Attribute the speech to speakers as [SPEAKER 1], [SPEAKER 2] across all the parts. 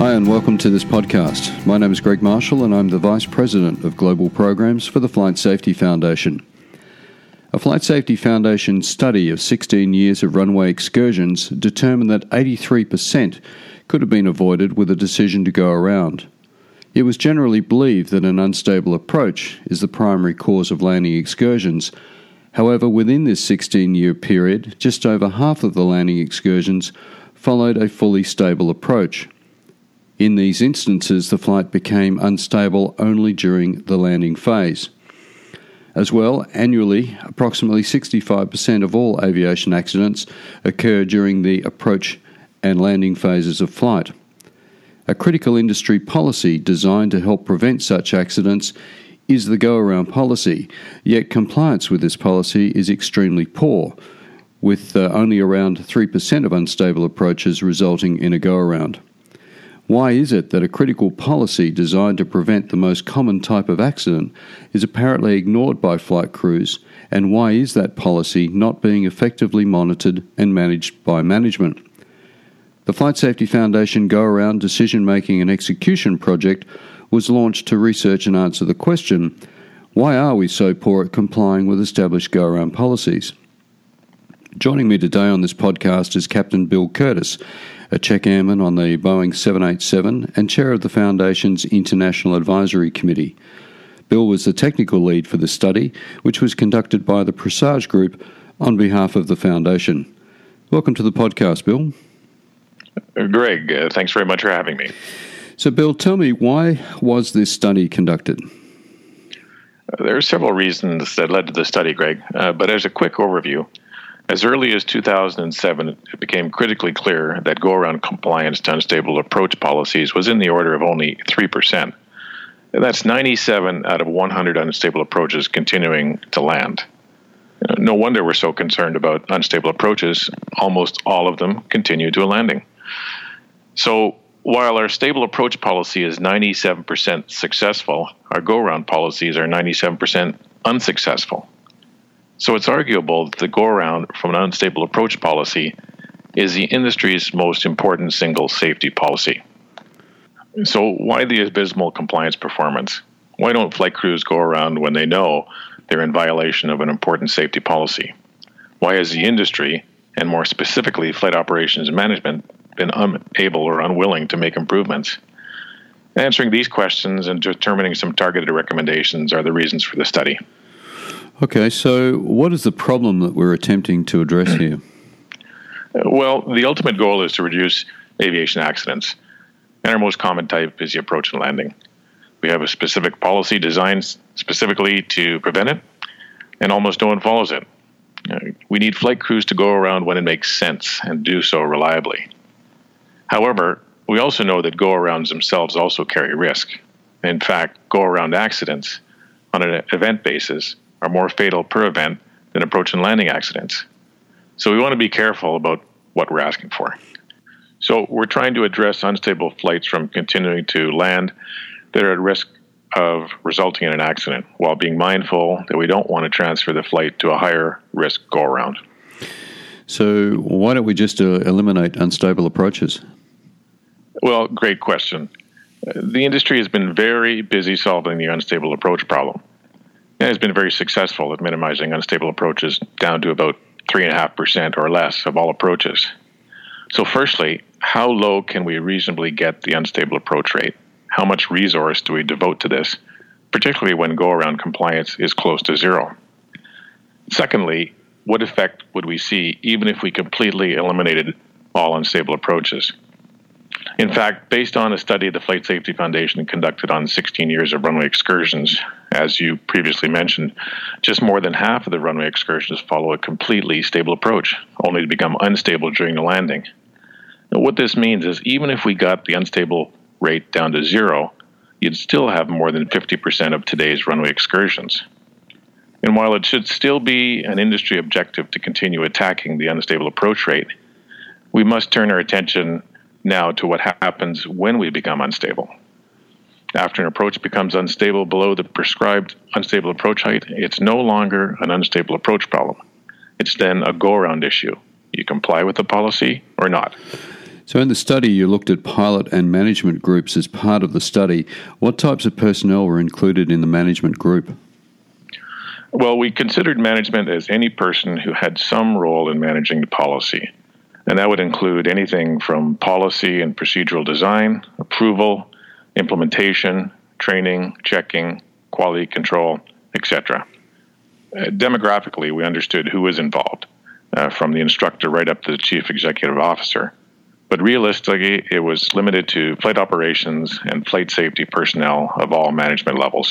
[SPEAKER 1] Hi and welcome to this podcast. My name is Greg Marshall and I'm the Vice President of Global Programs for the Flight Safety Foundation. A Flight Safety Foundation study of 16 years of runway excursions determined that 83% could have been avoided with a decision to go around. It was generally believed that an unstable approach is the primary cause of landing excursions. However, within this 16-year period, just over half of the landing excursions followed a fully stable approach. In these instances, the flight became unstable only during the landing phase. As well, annually, approximately 65% of all aviation accidents occur during the approach and landing phases of flight. A critical industry policy designed to help prevent such accidents is the go-around policy, yet compliance with this policy is extremely poor, with only around 3% of unstable approaches resulting in a go-around. Why is it that a critical policy designed to prevent the most common type of accident is apparently ignored by flight crews, and why is that policy not being effectively monitored and managed by management? The Flight Safety Foundation Go-Around Decision-Making and Execution project was launched to research and answer the question, why are we so poor at complying with established go-around policies? Joining me today on this podcast is Captain Bill Curtis, a check airman on the Boeing 787 and chair of the Foundation's International Advisory Committee. Bill was the technical lead for the study, which was conducted by the Presage Group on behalf of the Foundation. Welcome to the podcast, Bill.
[SPEAKER 2] Greg, thanks very much for having me.
[SPEAKER 1] So, Bill, tell me, why was this study conducted?
[SPEAKER 2] There are several reasons that led to the study, Greg, but as a quick overview, as early as 2007, it became critically clear that go-around compliance to unstable approach policies was in the order of only 3%. That's 97 out of 100 unstable approaches continuing to land. No wonder we're so concerned about unstable approaches. Almost all of them continue to a landing. So while our stable approach policy is 97% successful, our go-around policies are 97% unsuccessful. So it's arguable that the go-around from an unstable approach policy is the industry's most important single safety policy. So why the abysmal compliance performance? Why don't flight crews go around when they know they're in violation of an important safety policy? Why has the industry, and more specifically flight operations management, been unable or unwilling to make improvements? Answering these questions and determining some targeted recommendations are the reasons for the study.
[SPEAKER 1] Okay, so what is the problem that we're attempting to address here?
[SPEAKER 2] Well, the ultimate goal is to reduce aviation accidents, and our most common type is the approach and landing. We have a specific policy designed specifically to prevent it, and almost no one follows it. We need flight crews to go around when it makes sense and do so reliably. However, we also know that go-arounds themselves also carry risk. In fact, go-around accidents on an event basis are more fatal per event than approach and landing accidents. So we want to be careful about what we're asking for. So we're trying to address unstable flights from continuing to land that are at risk of resulting in an accident, while being mindful that we don't want to transfer the flight to a higher risk go-around.
[SPEAKER 1] So why don't we just eliminate unstable approaches?
[SPEAKER 2] Well, great question. The industry has been very busy solving the unstable approach problem. And has been very successful at minimizing unstable approaches down to about 3.5% or less of all approaches. So firstly, how low can we reasonably get the unstable approach rate? How much resource do we devote to this, particularly when go-around compliance is close to zero? Secondly, what effect would we see even if we completely eliminated all unstable approaches? In fact, based on a study the Flight Safety Foundation conducted on 16 years of runway excursions, as you previously mentioned, just more than half of the runway excursions follow a completely stable approach, only to become unstable during the landing. Now, what this means is even if we got the unstable rate down to zero, you'd still have more than 50% of today's runway excursions. And while it should still be an industry objective to continue attacking the unstable approach rate, we must turn our attention now to what happens when we become unstable. After an approach becomes unstable below the prescribed unstable approach height, it's no longer an unstable approach problem. It's then a go-around issue. You comply with the policy or not.
[SPEAKER 1] So in the study, you looked at pilot and management groups as part of the study. What types of personnel were included in the management group?
[SPEAKER 2] Well, we considered management as any person who had some role in managing the policy. And that would include anything from policy and procedural design, approval, implementation, training, checking, quality control, etc. Demographically, we understood who was involved, from the instructor right up to the chief executive officer. But realistically, it was limited to flight operations and flight safety personnel of all management levels.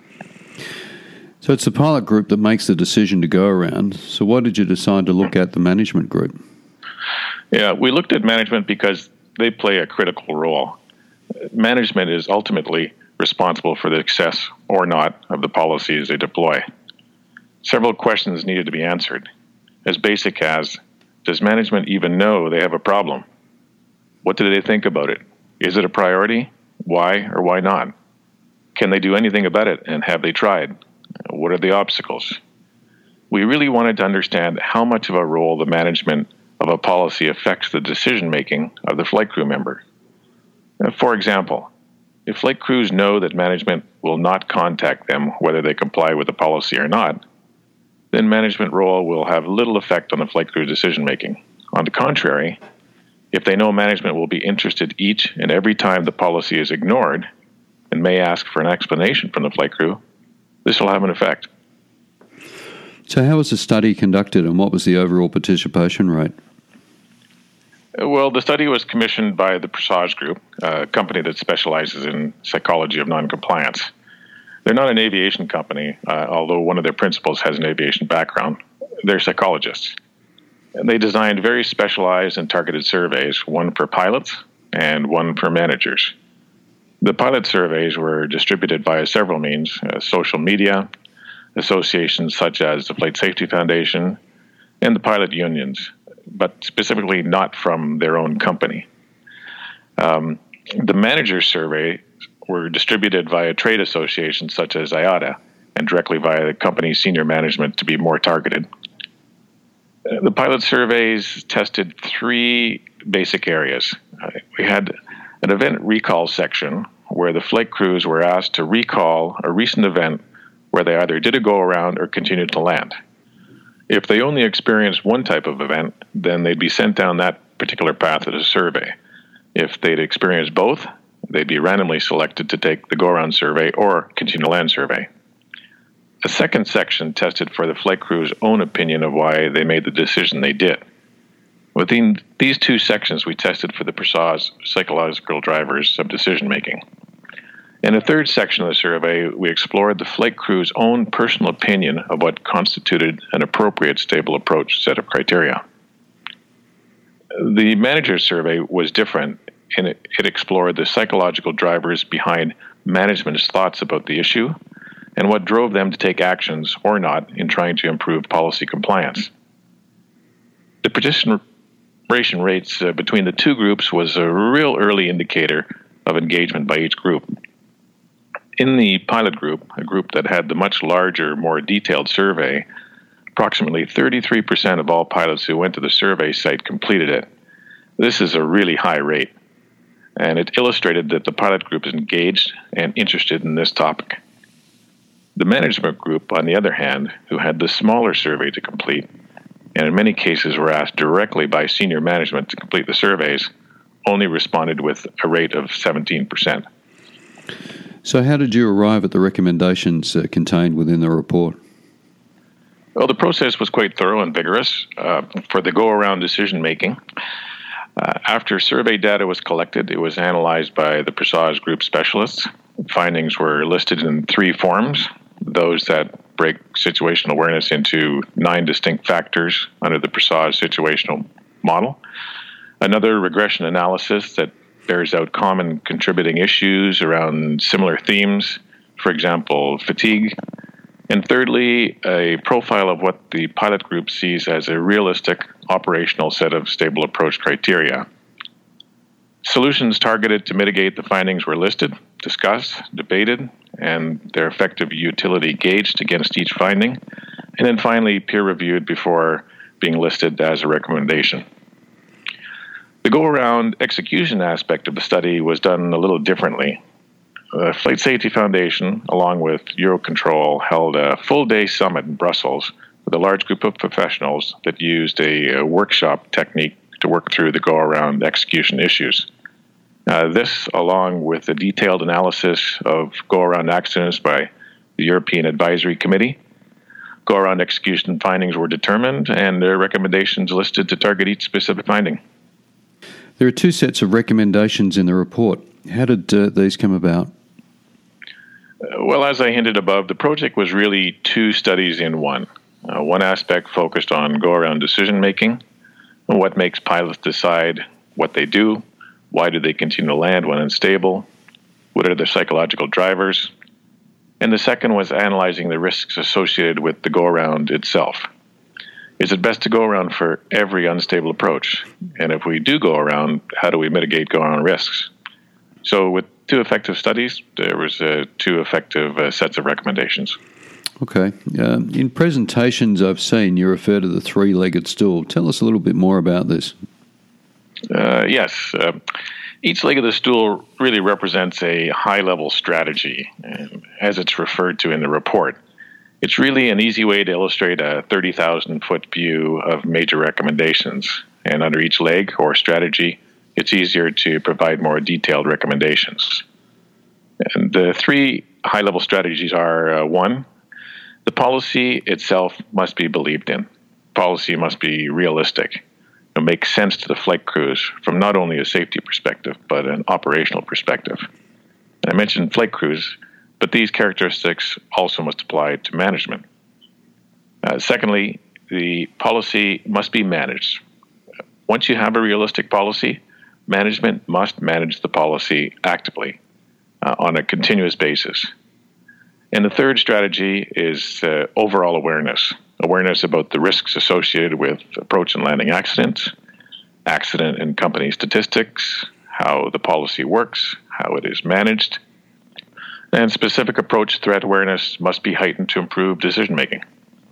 [SPEAKER 1] So it's the pilot group that makes the decision to go around. So why did you decide to look at the management group?
[SPEAKER 2] Yeah, we looked at management because they play a critical role. Management is ultimately responsible for the success or not of the policies they deploy. Several questions needed to be answered, as basic as, does management even know they have a problem? What do they think about it? Is it a priority? Why or why not? Can they do anything about it, and have they tried? What are the obstacles? We really wanted to understand how much of a role the management of a policy affects the decision-making of the flight crew member. For example, if flight crews know that management will not contact them whether they comply with the policy or not, then management role will have little effect on the flight crew decision-making. On the contrary, if they know management will be interested each and every time the policy is ignored and may ask for an explanation from the flight crew, this will have an effect.
[SPEAKER 1] So how was the study conducted, and what was the overall participation rate?
[SPEAKER 2] Well, the study was commissioned by the Presage Group, a company that specializes in psychology of noncompliance. They're not an aviation company, although one of their principals has an aviation background. They're psychologists. And they designed very specialized and targeted surveys, one for pilots and one for managers. The pilot surveys were distributed via several means: social media, associations such as the Flight Safety Foundation, and the pilot unions, but specifically not from their own company. The manager survey were distributed via trade associations such as IATA and directly via the company's senior management to be more targeted. The pilot surveys tested three basic areas. We had an event recall section where the flight crews were asked to recall a recent event where they either did a go-around or continued to land. If they only experienced one type of event, then they'd be sent down that particular path of the survey. If they'd experienced both, they'd be randomly selected to take the go-around survey or continue to land survey. A second section tested for the flight crew's own opinion of why they made the decision they did. Within these two sections, we tested for the Presage psychological drivers of decision-making. In a third section of the survey, we explored the flight crew's own personal opinion of what constituted an appropriate stable approach set of criteria. The manager's survey was different, and it explored the psychological drivers behind management's thoughts about the issue and what drove them to take actions or not in trying to improve policy compliance. The participation rates between the two groups was a real early indicator of engagement by each group. In the pilot group, a group that had the much larger, more detailed survey, approximately 33% of all pilots who went to the survey site completed it. This is a really high rate, and it illustrated that the pilot group is engaged and interested in this topic. The management group, on the other hand, who had the smaller survey to complete, and in many cases were asked directly by senior management to complete the surveys, only responded with a rate of 17%.
[SPEAKER 1] So how did you arrive at the recommendations contained within the report?
[SPEAKER 2] Well, the process was quite thorough and vigorous for the go-around decision-making. After survey data was collected, it was analyzed by the Presage Group specialists. Findings were listed in three forms: those that break situational awareness into 9 distinct factors under the Presage situational model, another regression analysis that bears out common contributing issues around similar themes, for example, fatigue, and thirdly, a profile of what the pilot group sees as a realistic operational set of stable approach criteria. Solutions targeted to mitigate the findings were listed, discussed, debated, and their effective utility gauged against each finding, and then finally peer-reviewed before being listed as a recommendation. The go-around execution aspect of the study was done a little differently. The Flight Safety Foundation, along with Eurocontrol, held a full-day summit in Brussels with a large group of professionals that used a workshop technique to work through the go-around execution issues. This, along with a detailed analysis of go-around accidents by the European Advisory Committee, go-around execution findings were determined and their recommendations listed to target each specific finding.
[SPEAKER 1] There are two sets of recommendations in the report. How did these come about?
[SPEAKER 2] Well, as I hinted above, the project was really two studies in one. One aspect focused on go-around decision-making, and what makes pilots decide what they do, why do they continue to land when unstable, what are the psychological drivers, and the second was analyzing the risks associated with the go-around itself. Is it best to go around for every unstable approach? And if we do go around, how do we mitigate go-around risks? So with two effective studies, there was two effective sets of recommendations.
[SPEAKER 1] Okay. In presentations I've seen, you refer to the three-legged stool. Tell us a little bit more about this.
[SPEAKER 2] Yes. Each leg of the stool really represents a high-level strategy, as it's referred to in the report. It's really an easy way to illustrate a 30,000-foot view of major recommendations. And under each leg or strategy, it's easier to provide more detailed recommendations. And the three high-level strategies are, one, the policy itself must be believed in. Policy must be realistic and make sense to the flight crews from not only a safety perspective, but an operational perspective. And I mentioned flight crews, but these characteristics also must apply to management. Secondly, the policy must be managed. Once you have a realistic policy, management must manage the policy actively on a continuous basis. And the third strategy is overall awareness about the risks associated with approach and landing accidents, accident and company statistics, how the policy works, how it is managed, and specific approach threat awareness must be heightened to improve decision-making.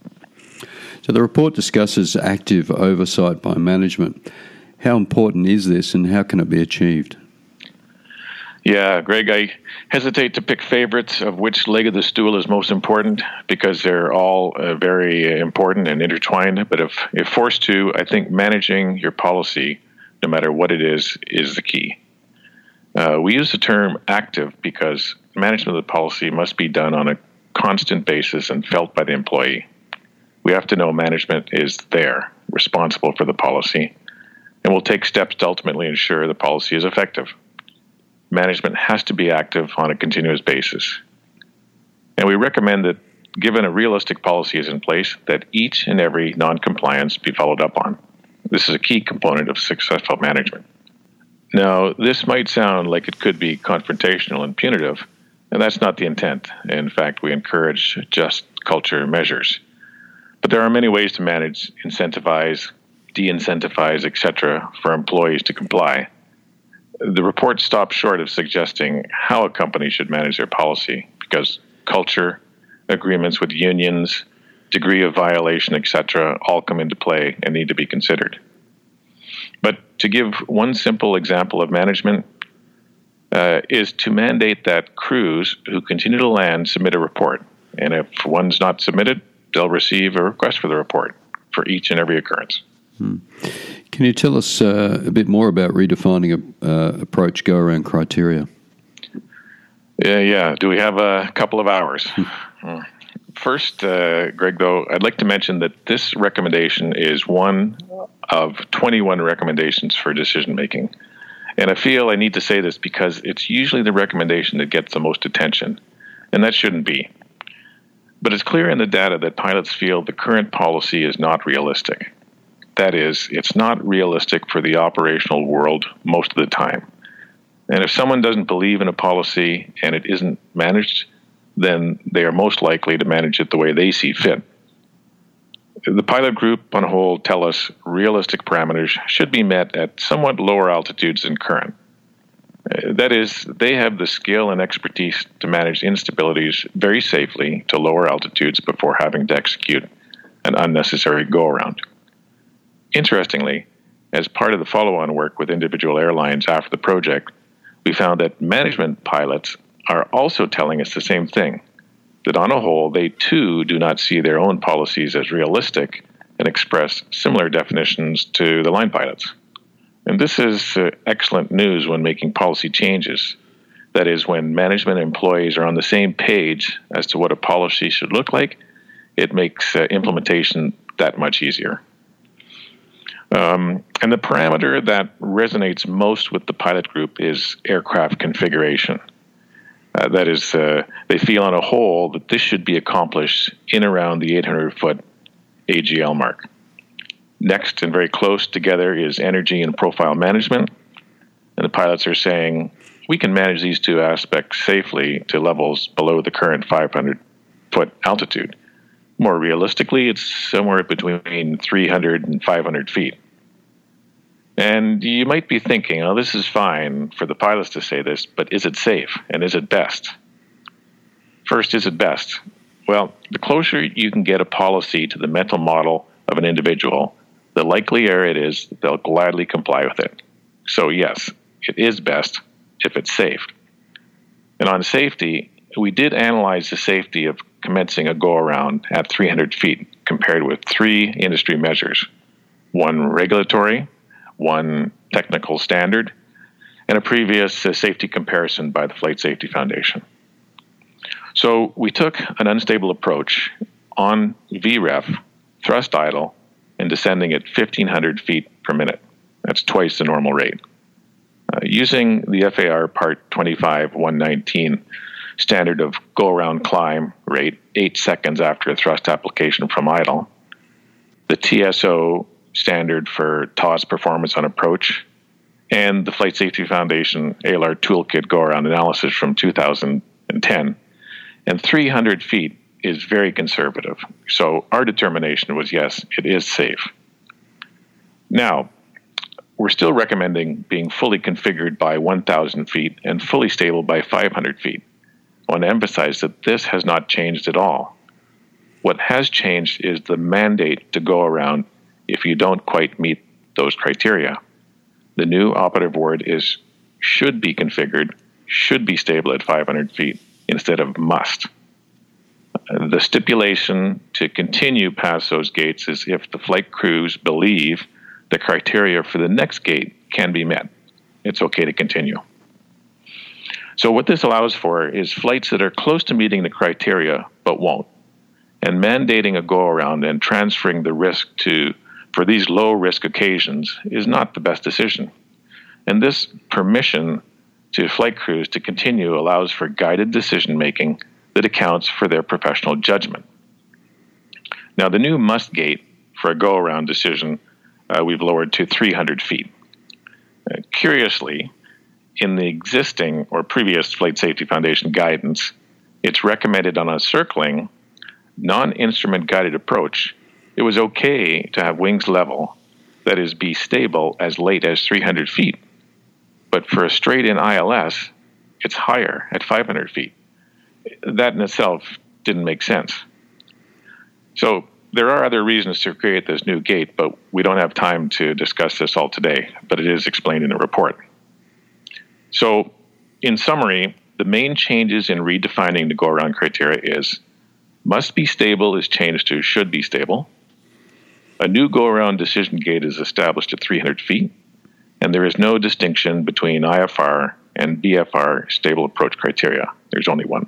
[SPEAKER 1] So the report discusses active oversight by management. How important is this and how can it be achieved?
[SPEAKER 2] Yeah, Greg, I hesitate to pick favorites of which leg of the stool is most important because they're all very important and intertwined. But if forced to, I think managing your policy, no matter what it is the key. We use the term active because management of the policy must be done on a constant basis and felt by the employee. We have to know management is there, responsible for the policy, and will take steps to ultimately ensure the policy is effective. Management has to be active on a continuous basis. And we recommend that, given a realistic policy is in place, that each and every non-compliance be followed up on. This is a key component of successful management. Now, this might sound like it could be confrontational and punitive, and that's not the intent. In fact, we encourage just culture measures. But there are many ways to manage, incentivize, de-incentivize, etc., for employees to comply. The report stops short of suggesting how a company should manage their policy because culture, agreements with unions, degree of violation, etc., all come into play and need to be considered. But to give one simple example of management is to mandate that crews who continue to land submit a report. And if one's not submitted, they'll receive a request for the report for each and every occurrence.
[SPEAKER 1] Can you tell us a bit more about redefining approach go-around criteria?
[SPEAKER 2] Yeah. Do we have a couple of hours? First, Greg, though, I'd like to mention that this recommendation is one of 21 recommendations for decision-making. And I feel I need to say this because it's usually the recommendation that gets the most attention, and that shouldn't be. But it's clear in the data that pilots feel the current policy is not realistic. That is, it's not realistic for the operational world most of the time. And if someone doesn't believe in a policy and it isn't managed, then they are most likely to manage it the way they see fit. The pilot group on a whole tell us realistic parameters should be met at somewhat lower altitudes than current. That is, they have the skill and expertise to manage instabilities very safely to lower altitudes before having to execute an unnecessary go-around. Interestingly, as part of the follow-on work with individual airlines after the project, we found that management pilots are also telling us the same thing, that on a whole, they too do not see their own policies as realistic and express similar definitions to the line pilots. And this is excellent news when making policy changes. That is, when management and employees are on the same page as to what a policy should look like, it makes implementation that much easier. And the parameter that resonates most with the pilot group is aircraft configuration. That is, they feel on a whole that this should be accomplished in around the 800-foot AGL mark. Next, and very close together, is energy and profile management. And the pilots are saying, we can manage these two aspects safely to levels below the current 500-foot altitude. More realistically, it's somewhere between 300 and 500 feet. And you might be thinking, oh, this is fine for the pilots to say this, but is it safe? And is it best? First, is it best? Well, the closer you can get a policy to the mental model of an individual, the likelier it is that they'll gladly comply with it. So yes, it is best if it's safe. And on safety, we did analyze the safety of commencing a go-around at 300 feet compared with 3 industry measures, 1 regulatory, 1 technical standard, and a previous safety comparison by the Flight Safety Foundation. So we took an unstable approach on VREF, thrust idle, and descending at 1,500 feet per minute. That's twice the normal rate. Using the FAR Part 25-119 standard of go-around climb rate 8 seconds after a thrust application from idle, the TSO standard for TOS performance on approach, and the Flight Safety Foundation ALAR Toolkit go-around analysis from 2010, and 300 feet is very conservative. So our determination was, yes, it is safe. Now, we're still recommending being fully configured by 1,000 feet and fully stable by 500 feet. I want to emphasize that this has not changed at all. What has changed is the mandate to go around if you don't quite meet those criteria. The new operative word is should be configured, should be stable at 500 feet instead of must. The stipulation to continue past those gates is if the flight crews believe the criteria for the next gate can be met. It's okay to continue. So what this allows for is flights that are close to meeting the criteria but won't. And mandating a go-around and transferring the risk for these low-risk occasions is not the best decision. And this permission to flight crews to continue allows for guided decision-making that accounts for their professional judgment. Now, the new must gate for a go-around decision we've lowered to 300 feet. Curiously, in the existing or previous Flight Safety Foundation guidance, it's recommended on a circling, non-instrument guided approach, it was okay to have wings level, that is, be stable as late as 300 feet. But for a straight-in ILS, it's higher at 500 feet. That in itself didn't make sense. So there are other reasons to create this new gate, but we don't have time to discuss this all today, but it is explained in the report. So in summary, the main changes in redefining the go-around criteria is must be stable is changed to should be stable. A new go-around decision gate is established at 300 feet, and there is no distinction between IFR and BFR stable approach criteria. There's only one.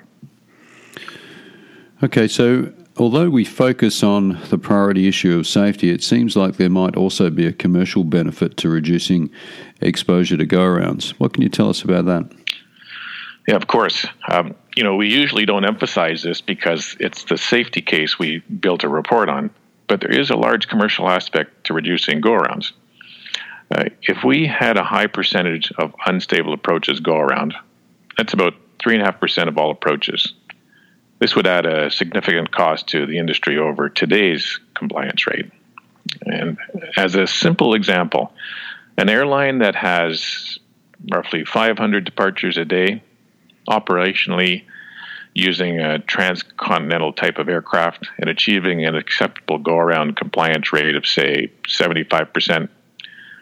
[SPEAKER 1] Okay, so although we focus on the priority issue of safety, it seems like there might also be a commercial benefit to reducing exposure to go-arounds. What can you tell us about that?
[SPEAKER 2] Yeah, of course. We usually don't emphasize this because it's the safety case we built a report on, but there is a large commercial aspect to reducing go-arounds. If we had a high percentage of unstable approaches go around, that's about 3.5% of all approaches. This would add a significant cost to the industry over today's compliance rate. And as a simple example, an airline that has roughly 500 departures a day, operationally using a transcontinental type of aircraft and achieving an acceptable go-around compliance rate of, say, 75%,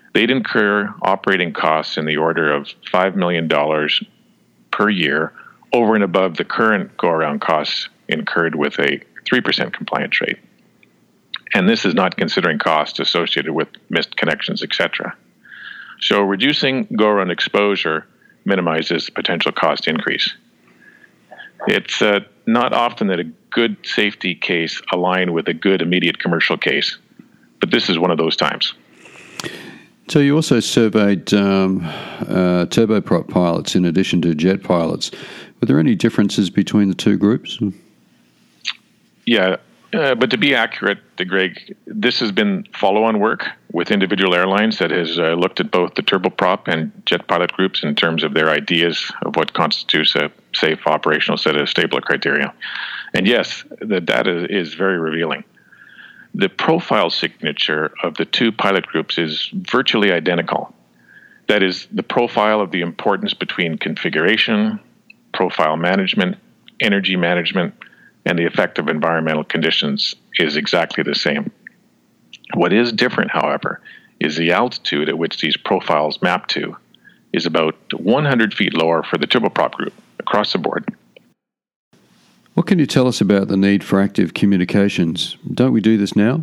[SPEAKER 2] they'd incur operating costs in the order of $5 million per year over and above the current go-around costs incurred with a 3% compliance rate. And this is not considering costs associated with missed connections, etc. So reducing go-around exposure minimizes potential cost increase. It's not often that a good safety case aligns with a good immediate commercial case, but this is one of those times.
[SPEAKER 1] So you also surveyed turboprop pilots in addition to jet pilots. Were there any differences between the two groups?
[SPEAKER 2] Yeah, but to be accurate, Greg, this has been follow-on work with individual airlines that has looked at both the turboprop and jet pilot groups in terms of their ideas of what constitutes a safe operational set of Stabler criteria. And yes, the data is very revealing. The profile signature of the two pilot groups is virtually identical. That is, the profile of the importance between configuration, profile management, energy management, and the effect of environmental conditions is exactly the same. What is different, however, is the altitude at which these profiles map to is about 100 feet lower for the turboprop group across the board.
[SPEAKER 1] What can you tell us about the need for active communications? Don't we do this now?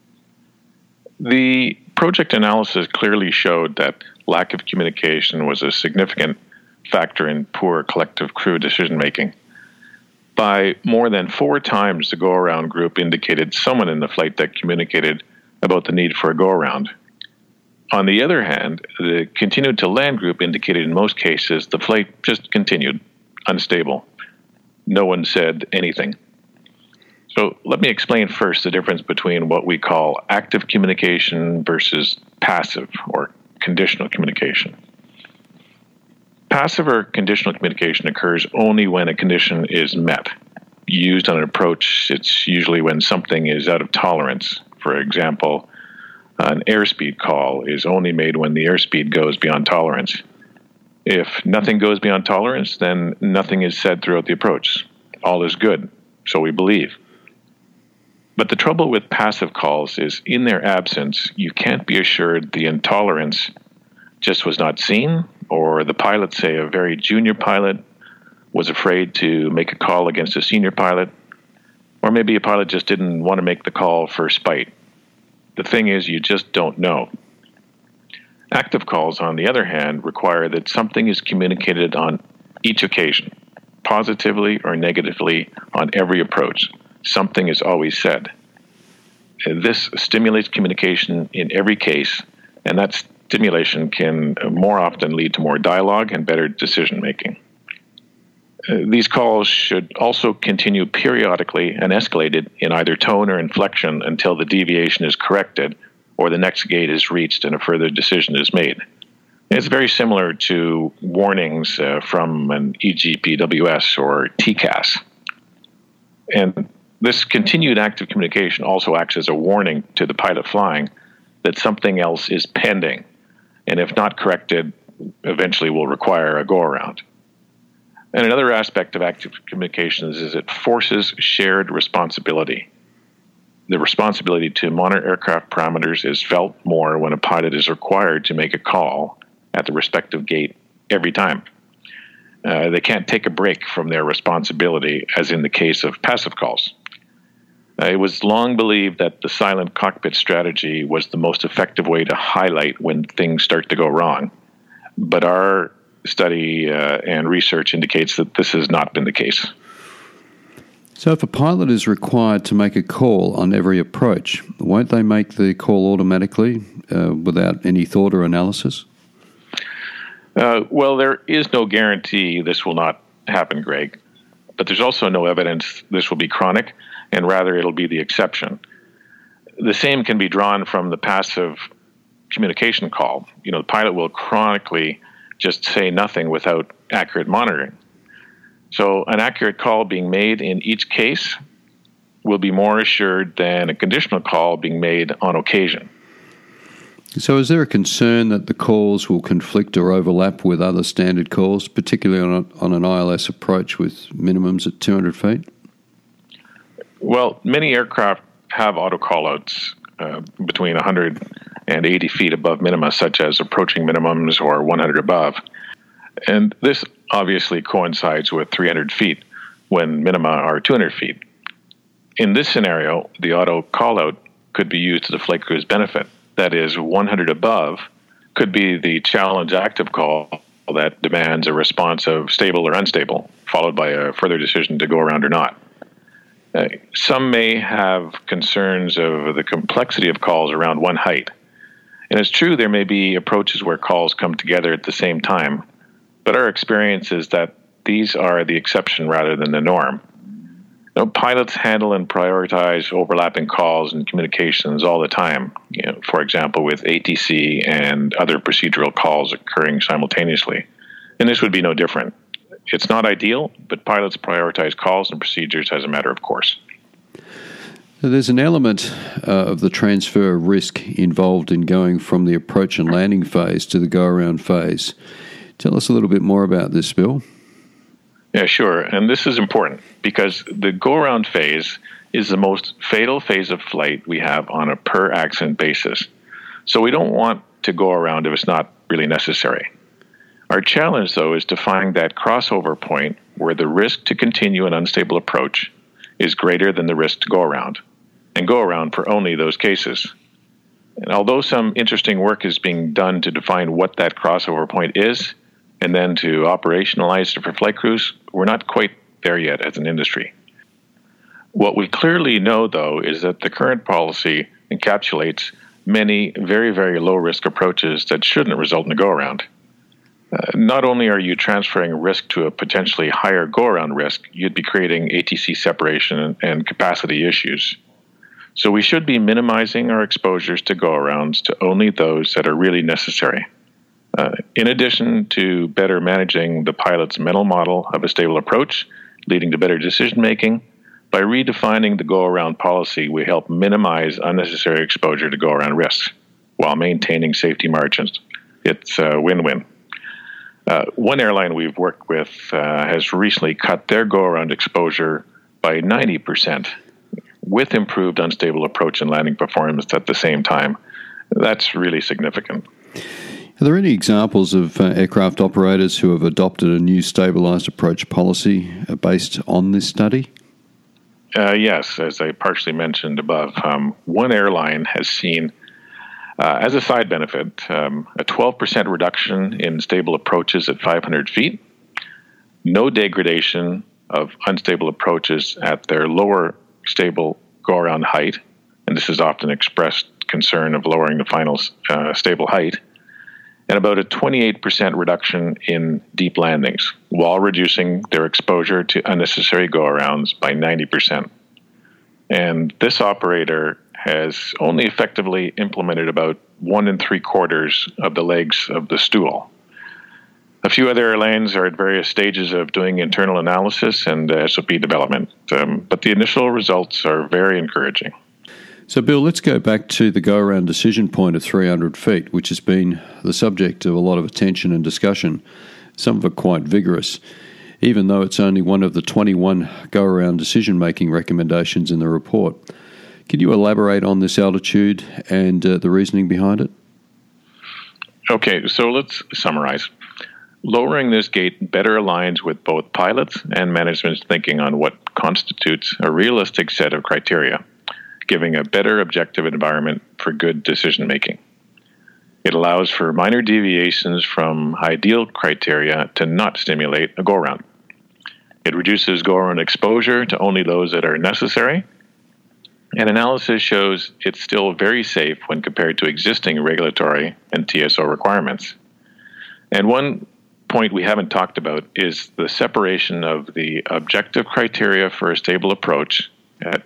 [SPEAKER 2] The project analysis clearly showed that lack of communication was a significant factor in poor collective crew decision-making. By more than 4 times, the go-around group indicated someone in the flight deck communicated about the need for a go-around. On the other hand, the continued to land group indicated in most cases the flight just continued, unstable. No one said anything. So let me explain first the difference between what we call active communication versus passive or conditional communication. Passive or conditional communication occurs only when a condition is met. Used on an approach, it's usually when something is out of tolerance. For example, an airspeed call is only made when the airspeed goes beyond tolerance. If nothing goes beyond tolerance, then nothing is said throughout the approach. All is good, so we believe. But the trouble with passive calls is in their absence, you can't be assured the intolerance just was not seen, or the pilot, say a very junior pilot, was afraid to make a call against a senior pilot, or maybe a pilot just didn't want to make the call for spite. The thing is, you just don't know. Active calls, on the other hand, require that something is communicated on each occasion, positively or negatively on every approach. Something is always said. This stimulates communication in every case, and that stimulation can more often lead to more dialogue and better decision-making. These calls should also continue periodically and escalated in either tone or inflection until the deviation is corrected or the next gate is reached and a further decision is made. It's very similar to warnings from an EGPWS or TCAS. And this continued active communication also acts as a warning to the pilot flying that something else is pending, and if not corrected, eventually will require a go-around. And another aspect of active communications is it forces shared responsibility. The responsibility to monitor aircraft parameters is felt more when a pilot is required to make a call at the respective gate every time. They can't take a break from their responsibility, as in the case of passive calls. It was long believed that the silent cockpit strategy was the most effective way to highlight when things start to go wrong. But our study and research indicates that this has not been the case.
[SPEAKER 1] So if a pilot is required to make a call on every approach, won't they make the call automatically without any thought or analysis?
[SPEAKER 2] Well, there is no guarantee this will not happen, Greg. But there's also no evidence this will be chronic, and rather it'll be the exception. The same can be drawn from the passive communication call. The pilot will chronically just say nothing without accurate monitoring. So an accurate call being made in each case will be more assured than a conditional call being made on occasion.
[SPEAKER 1] So is there a concern that the calls will conflict or overlap with other standard calls, particularly on an ILS approach with minimums at 200 feet?
[SPEAKER 2] Well, many aircraft have auto callouts between 180 feet above minima, such as approaching minimums or 100 above. And this obviously coincides with 300 feet when minima are 200 feet. In this scenario, the auto call-out could be used to the flight crew's benefit. That is, 100 above could be the challenge active call that demands a response of stable or unstable, followed by a further decision to go around or not. Some may have concerns of the complexity of calls around one height. And it's true there may be approaches where calls come together at the same time, but our experience is that these are the exception rather than the norm. Pilots handle and prioritize overlapping calls and communications all the time, for example, with ATC and other procedural calls occurring simultaneously. And this would be no different. It's not ideal, but pilots prioritize calls and procedures as a matter of course.
[SPEAKER 1] There's an element of the transfer risk involved in going from the approach and landing phase to the go-around phase. Tell us a little bit more about this, Bill.
[SPEAKER 2] Yeah, sure. And this is important because the go-around phase is the most fatal phase of flight we have on a per-accident basis. So we don't want to go around if it's not really necessary. Our challenge, though, is to find that crossover point where the risk to continue an unstable approach is greater than the risk to go around, and go around for only those cases. And although some interesting work is being done to define what that crossover point is, and then to operationalize it for flight crews, we're not quite there yet as an industry. What we clearly know, though, is that the current policy encapsulates many very, very low-risk approaches that shouldn't result in a go-around. Not only are you transferring risk to a potentially higher go-around risk, you'd be creating ATC separation and capacity issues. So we should be minimizing our exposures to go-arounds to only those that are really necessary. In addition to better managing the pilot's mental model of a stable approach, leading to better decision-making, by redefining the go-around policy, we help minimize unnecessary exposure to go-around risks while maintaining safety margins. It's a win-win. One airline we've worked with has recently cut their go-around exposure by 90% with improved unstable approach and landing performance at the same time. That's really significant.
[SPEAKER 1] Are there any examples of aircraft operators who have adopted a new stabilized approach policy based on this study?
[SPEAKER 2] Yes, as I partially mentioned above, one airline has seen, as a side benefit, a 12% reduction in stable approaches at 500 feet, no degradation of unstable approaches at their lower stable go-around height, and this is often expressed concern of lowering the final stable height, and about a 28% reduction in deep landings, while reducing their exposure to unnecessary go-arounds by 90%. And this operator has only effectively implemented about 1 3/4 of the legs of the stool. A few other airlines are at various stages of doing internal analysis and SOP development, but the initial results are very encouraging.
[SPEAKER 1] So, Bill, let's go back to the go-around decision point of 300 feet, which has been the subject of a lot of attention and discussion, some of it quite vigorous, even though it's only one of the 21 go-around decision-making recommendations in the report. Can you elaborate on this altitude and the reasoning behind it?
[SPEAKER 2] Okay, so let's summarize. Lowering this gate better aligns with both pilots and management's thinking on what constitutes a realistic set of criteria, giving a better objective environment for good decision-making. It allows for minor deviations from ideal criteria to not stimulate a go-around. It reduces go-around exposure to only those that are necessary, and analysis shows it's still very safe when compared to existing regulatory and TSO requirements. And one point we haven't talked about is the separation of the objective criteria for a stable approach at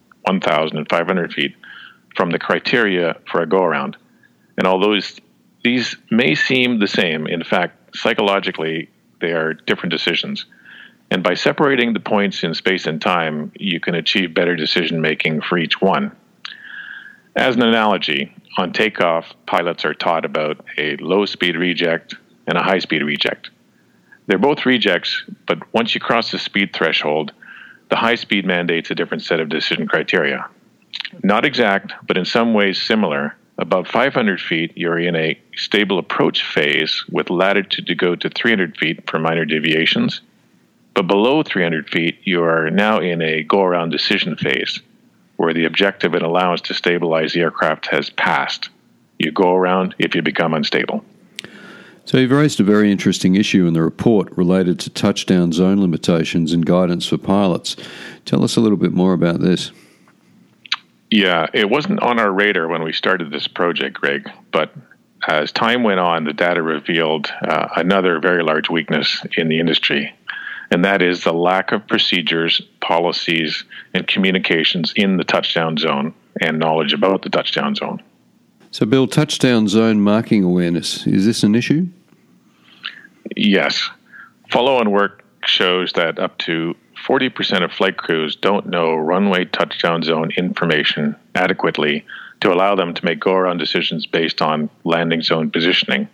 [SPEAKER 2] 1,500 feet from the criteria for a go-around. And although these may seem the same, in fact, psychologically, they are different decisions. And by separating the points in space and time, you can achieve better decision-making for each one. As an analogy, on takeoff, pilots are taught about a low-speed reject and a high-speed reject. They're both rejects, but once you cross the speed threshold, the high speed mandates a different set of decision criteria. Not exact, but in some ways similar. Above 500 feet, you're in a stable approach phase with latitude to go to 300 feet for minor deviations. But below 300 feet, you are now in a go-around decision phase, where the objective and allowance to stabilize the aircraft has passed. You go around if you become unstable.
[SPEAKER 1] So you've raised a very interesting issue in the report related to touchdown zone limitations and guidance for pilots. Tell us a little bit more about this.
[SPEAKER 2] Yeah, it wasn't on our radar when we started this project, Greg, but as time went on, the data revealed another very large weakness in the industry, and that is the lack of procedures, policies, and communications in the touchdown zone and knowledge about the touchdown zone.
[SPEAKER 1] So, Bill, touchdown zone marking awareness, is this an issue?
[SPEAKER 2] Yes. Follow-on work shows that up to 40% of flight crews don't know runway touchdown zone information adequately to allow them to make go-around decisions based on landing zone positioning.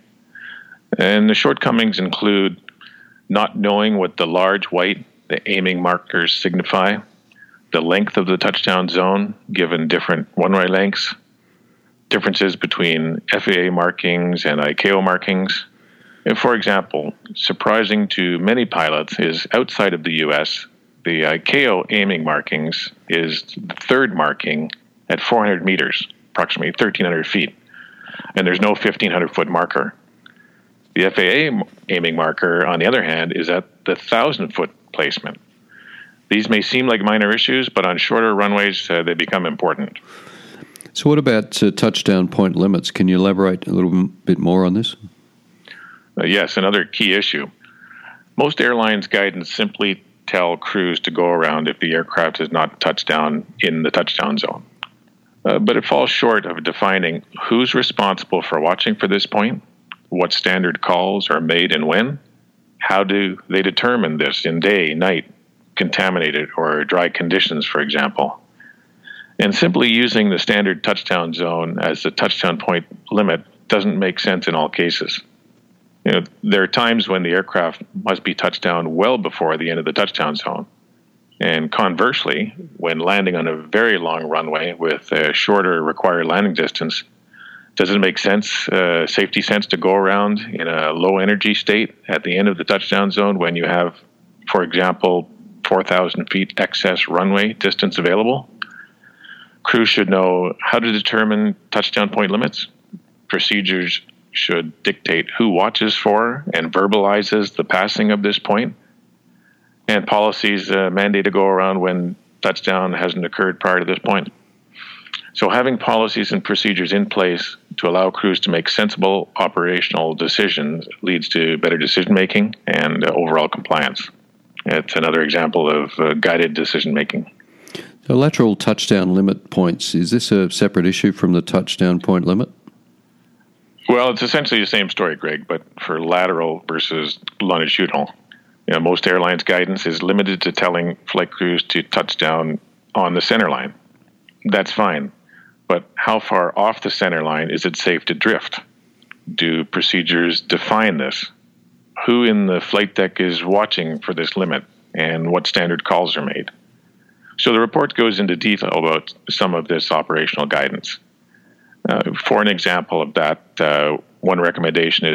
[SPEAKER 2] And the shortcomings include not knowing what the large white, the aiming markers signify, the length of the touchdown zone given different runway lengths, differences between FAA markings and ICAO markings. And for example, surprising to many pilots is outside of the U.S., the ICAO aiming markings is the third marking at 400 meters, approximately 1,300 feet, and there's no 1,500-foot marker. The FAA aiming marker, on the other hand, is at the 1,000-foot placement. These may seem like minor issues, but on shorter runways, they become important.
[SPEAKER 1] So what about touchdown point limits? Can you elaborate a little bit more on this?
[SPEAKER 2] Yes, another key issue. Most airlines' guidance simply tell crews to go around if the aircraft is not touched down in the touchdown zone. But it falls short of defining who's responsible for watching for this point, what standard calls are made and when, how do they determine this in day, night, contaminated, or dry conditions, for example. And simply using the standard touchdown zone as the touchdown point limit doesn't make sense in all cases. There are times when the aircraft must be touched down well before the end of the touchdown zone. And conversely, when landing on a very long runway with a shorter required landing distance, does it make sense, safety sense, to go around in a low energy state at the end of the touchdown zone when you have, for example, 4,000 feet excess runway distance available? Crews should know how to determine touchdown point limits. Procedures should dictate who watches for and verbalizes the passing of this point. And policies mandate to go around when touchdown hasn't occurred prior to this point. So having policies and procedures in place to allow crews to make sensible operational decisions leads to better decision-making and overall compliance. It's another example of guided decision-making.
[SPEAKER 1] The lateral touchdown limit points, is this a separate issue from the touchdown point limit?
[SPEAKER 2] Well, it's essentially the same story, Greg, but for lateral versus longitudinal. Most airlines' guidance is limited to telling flight crews to touch down on the center line. That's fine, but how far off the center line is it safe to drift? Do procedures define this? Who in the flight deck is watching for this limit, and what standard calls are made? So the report goes into detail about some of this operational guidance. For an example of that, one recommendation is